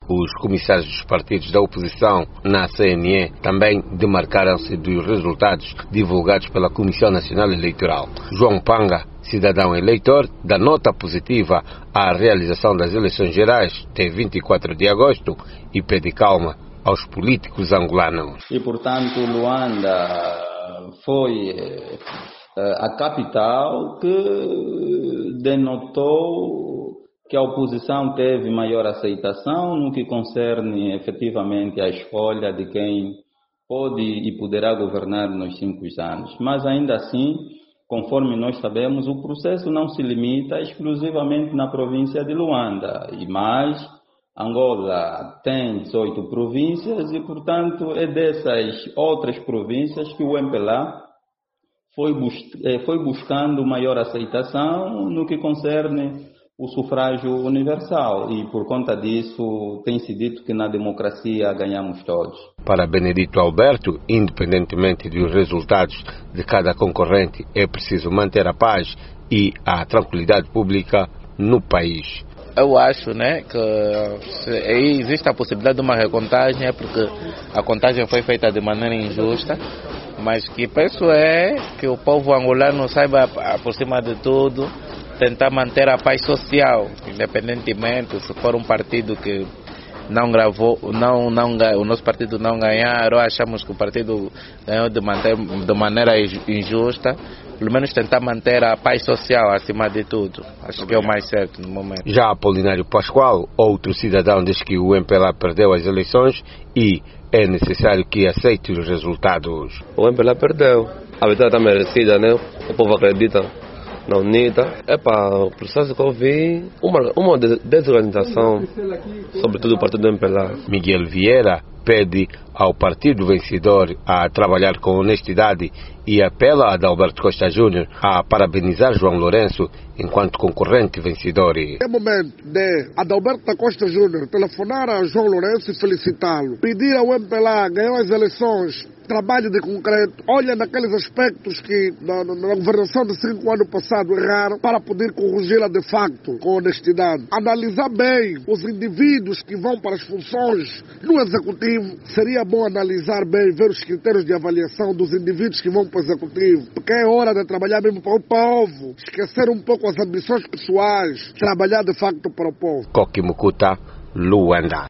Os comissários dos partidos da oposição na CNE também demarcaram-se dos resultados divulgados pela Comissão Nacional Eleitoral. João Panga, cidadão eleitor, dá nota positiva à realização das eleições gerais de 24 de agosto e pede calma aos políticos angolanos. E, portanto, Luanda foi a capital que denotou que a oposição teve maior aceitação no que concerne efetivamente a escolha de quem pode e poderá governar nos 5 anos. Mas ainda assim, conforme nós sabemos, o processo não se limita exclusivamente na província de Luanda, e mais, Angola tem 18 províncias e, portanto, é dessas outras províncias que o MPLA foi buscando maior aceitação no que concerne o sufrágio universal, e por conta disso tem-se dito que na democracia ganhamos todos. Para Benedito Alberto, independentemente dos resultados de cada concorrente, é preciso manter a paz e a tranquilidade pública no país. Eu acho, que existe a possibilidade de uma recontagem, porque a contagem foi feita de maneira injusta, mas que penso é que o povo angolano saiba, por cima de tudo, tentar manter a paz social, independentemente se for um partido que não gravou, o nosso partido não ganhar, ou achamos que o partido ganhou de maneira injusta, pelo menos tentar manter a paz social acima de tudo. Acho que é o mais certo no momento. Já Apolinário Pascoal, outro cidadão, diz que o MPLA perdeu as eleições e é necessário que aceite os resultados. O MPLA perdeu. A vitória está merecida, O povo acredita na UNITA. O processo que eu vi, uma desorganização, sobretudo o partido do MPLA. Miguel Vieira pede ao partido vencedor a trabalhar com honestidade e apela a Adalberto Costa Júnior a parabenizar João Lourenço enquanto concorrente vencedor. É momento de Adalberto Costa Júnior telefonar a João Lourenço e felicitá-lo. Pedir ao MPLA ganhar as eleições, trabalho de concreto, olha naqueles aspectos que na governação de 5 anos passado erraram, para poder corrigi-la de facto com honestidade. Analisar bem os indivíduos que vão para as funções no executivo. Seria bom analisar bem, ver os critérios de avaliação dos indivíduos que vão para o executivo, porque é hora de trabalhar mesmo para o povo, esquecer um pouco as ambições pessoais, trabalhar de facto para o povo. Coquimucuta, Luanda.